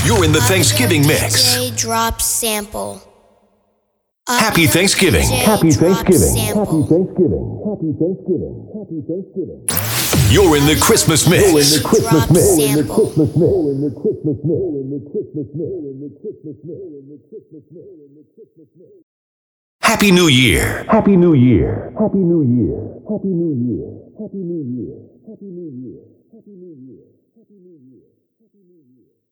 You're in the Thanksgiving mix. DJ drop sample. Happy Thanksgiving. Happy Thanksgiving. Happy Thanksgiving. Happy Thanksgiving. Happy Thanksgiving. You're in the Christmas mix. You're in the Christmas mix. Sample. In the Christmas mix. In the Christmas mix. In the Christmas mix. In the Christmas mix. In the Christmas mix. In the Christmas mix. Happy New Year. Happy New Year. Happy New Year. Happy New Year. Happy New Year. Happy New Year. Happy New Year. Happy New Year. Happy New Year.